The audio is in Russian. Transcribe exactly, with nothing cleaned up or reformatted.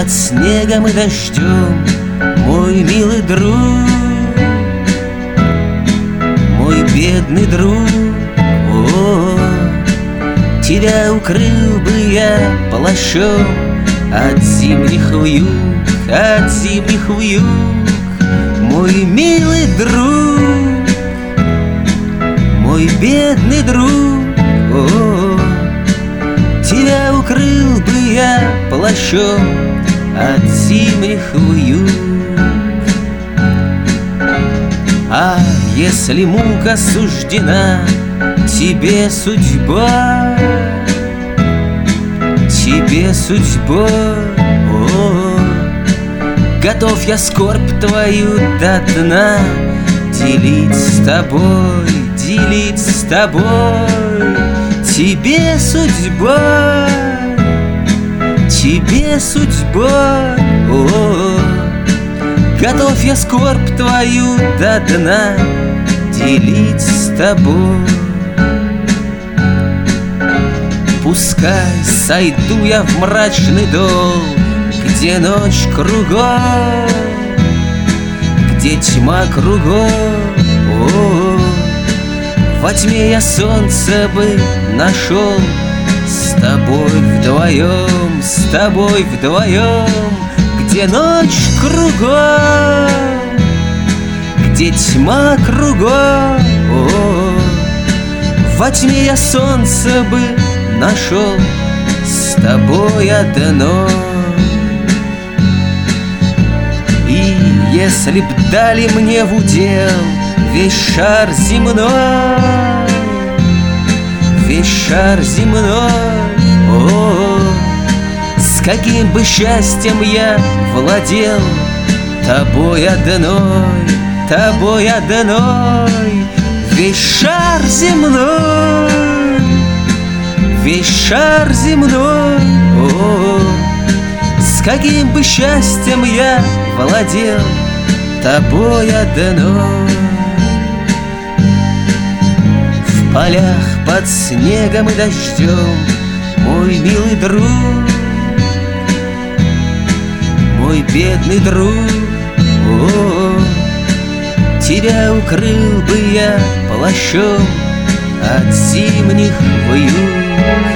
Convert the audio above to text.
под снегом и дождем, мой милый друг, мой бедный друг. О, тебя укрыл бы я плащом от зимних вьюг, от зимних вьюг, мой милый друг, мой бедный друг. О, тебя укрыл бы я плащом от зимних вьюг. А если мука суждена тебе судьба, тебе судьба, о, готов я скорбь твою до дна делить с тобой, делить с тобой. Тебе судьба, тебе судьба, о, готов я скорбь твою до дна делить с тобой. Пускай сойду я в мрачный дол, где ночь кругом, где тьма кругом, о, во тьме я солнце бы нашел, с тобой вдвоем, с тобой вдвоем, где ночь кругом, где тьма кругом, о, во тьме я солнце бы нашел, с тобой одно. И если б дали мне в удел весь шар земной, весь шар земной, о, с каким бы счастьем я владел тобой одной, тобой одной. Весь шар земной, весь шар земной, о, с каким бы счастьем я владел тобой одной. В полях под снегом и дождем, мой милый друг, мой бедный друг, о, тебя укрыл бы я плащом от зимних вьюг.